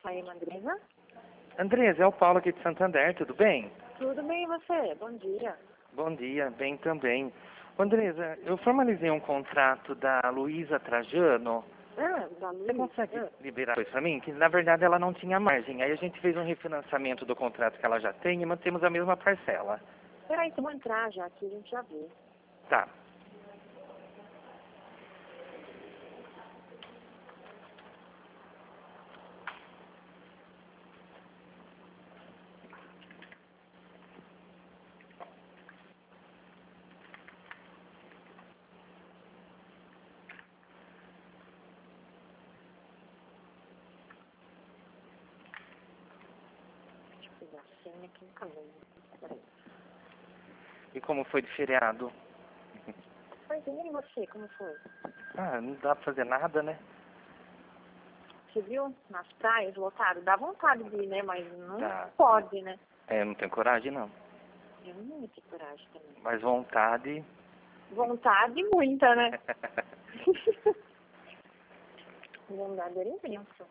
Aí, Andresa? Andresa, é o Paulo aqui de Santander, tudo bem? Tudo bem e você? Bom dia. Bom dia, bem também. Andresa, eu formalizei um contrato da Luísa Trajano. Da Você Luiz? consegue liberar isso para mim? Que na verdade ela não tinha margem. Aí a gente fez um refinanciamento do contrato que ela já tem e mantemos a mesma parcela. Peraí, que eu vou entrar já aqui, a gente já vê. Tá. Deixa eu pegar a senha aqui no caminho. Peraí. E como foi de feriado? Mas e você, como foi? Ah, não dá pra fazer nada, né? Você viu? Nas praias, lotado. Dá vontade de ir, né? Mas não Tá. pode, né? É, não tenho coragem não. Eu não ia ter coragem também. Mas vontade. Vontade muita, né? Vontade era imensa.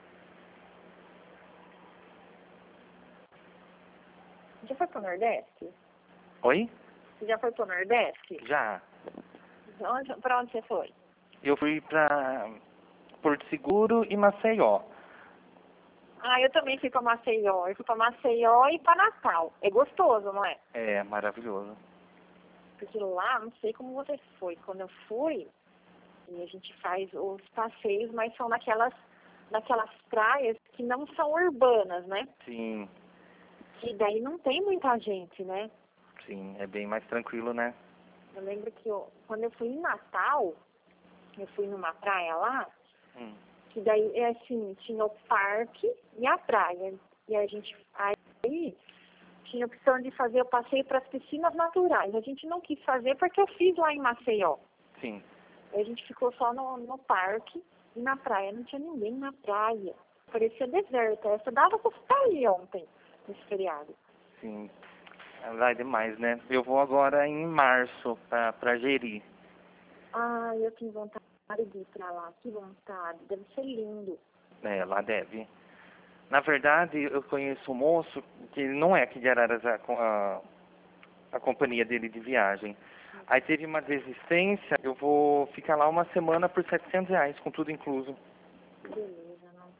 Já foi pro Nordeste? Oi? Você já foi pro Nordeste? Já. Pra onde você foi? Eu fui pra Porto Seguro e Maceió. Ah, eu também fui pra Maceió. Eu fui pra Maceió e pra Natal. É gostoso, não é? É, maravilhoso. Porque lá, não sei como você foi. Quando eu fui, e a gente faz os passeios, mas são naquelas praias que não são urbanas, né? Sim, E daí não tem muita gente, né? sim, é bem mais tranquilo, né? Eu lembro que quando eu fui em Natal, eu fui numa praia lá, que daí é assim, tinha o parque e a praia. E a gente aí tinha a opção de fazer o passeio para as piscinas naturais. A gente não quis fazer porque eu fiz lá em Maceió. Sim, Aí a gente ficou só no parque e na praia. Não tinha ninguém na praia. Parecia deserta. Essa dava pra ficar aí ontem, nesse feriado. sim. Lá é demais, né? Eu vou agora em março pra Jeri. Ah, eu tenho vontade de ir pra lá. Que vontade. Deve ser lindo. É, lá deve. Na verdade, eu conheço um moço que não é aqui de Araras a companhia dele de viagem. Aí teve uma desistência, eu vou ficar lá uma semana por R$ 700, com tudo incluso. Beleza, não.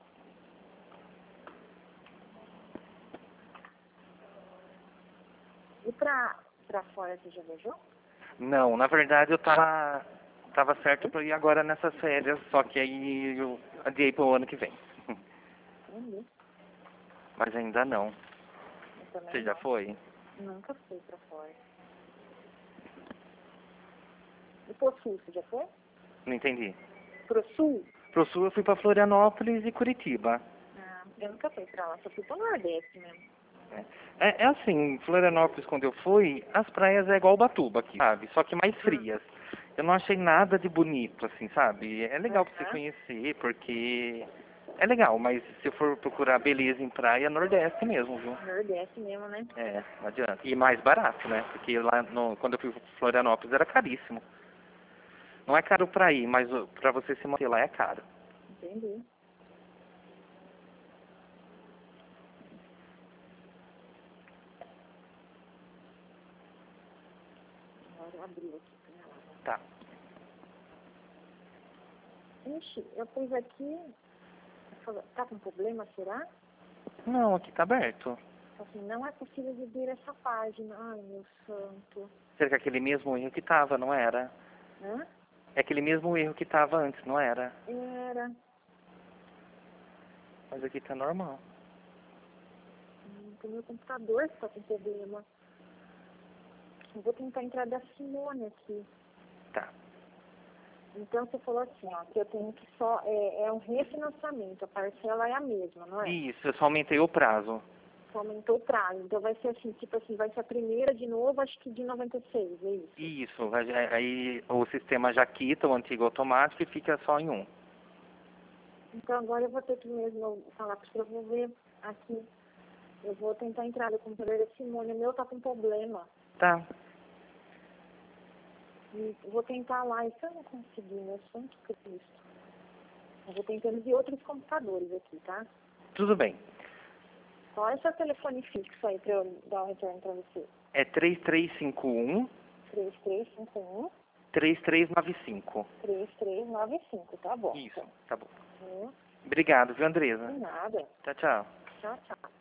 E pra fora você já viajou? Não, na verdade eu tava certo pra ir agora nessas férias, só que aí eu adiei pro ano que vem. Entendi. Mas ainda não. Eu também Você já não. foi? Nunca fui pra fora. E pro sul, você já foi? Não entendi. Pro sul? Pro sul eu fui pra Florianópolis e Curitiba. Ah, eu nunca fui pra lá, só fui pro Nordeste mesmo. É assim, Florianópolis quando eu fui, as praias é igual Ubatuba aqui, sabe? Só que mais frias. Eu não achei nada de bonito, assim, sabe? É legal pra você Aham. conhecer, porque é legal, mas se for procurar beleza em praia, é Nordeste mesmo, viu? Nordeste mesmo, né? É, não adianta. E mais barato, né? Porque lá quando eu fui pra Florianópolis era caríssimo. Não é caro pra ir, mas pra você se manter lá é caro. Entendi. Agora abriu aqui pra lá. Tá. Ixi, eu pus aqui. Tá com problema, será? Não, aqui tá aberto. Assim, não é possível ver essa página. Ai, meu santo. Será que é aquele mesmo erro que tava, não era? Hã? É aquele mesmo erro que tava antes, não era? Era. Mas aqui tá normal. O meu computador que tá com problema. Eu vou tentar entrar da Simone aqui. Tá. Então você falou assim, ó, que eu tenho que só. É um refinanciamento, a parcela é a mesma, não é? Isso, eu só aumentei o prazo. Só aumentou o prazo. Então vai ser assim, tipo assim, vai ser a primeira de novo, acho que de 96, é isso? Isso, aí o sistema já quita o antigo automático e fica só em um. Então agora eu vou ter que mesmo falar para você, eu vou ver aqui. Eu vou tentar entrar no computador da Simone, o meu tá com problema. Tá. E vou tentar lá, e se eu não conseguir, meu santo Cristo. Eu vou tentando de outros computadores aqui, tá? Tudo bem. Qual é o seu telefone fixo aí para eu dar um retorno para você? É 3351 3351 3395. 3395, tá bom. Isso, tá bom. Hum, Obrigado, viu, Andresa? de nada. Tchau, tchau. Tchau, tchau.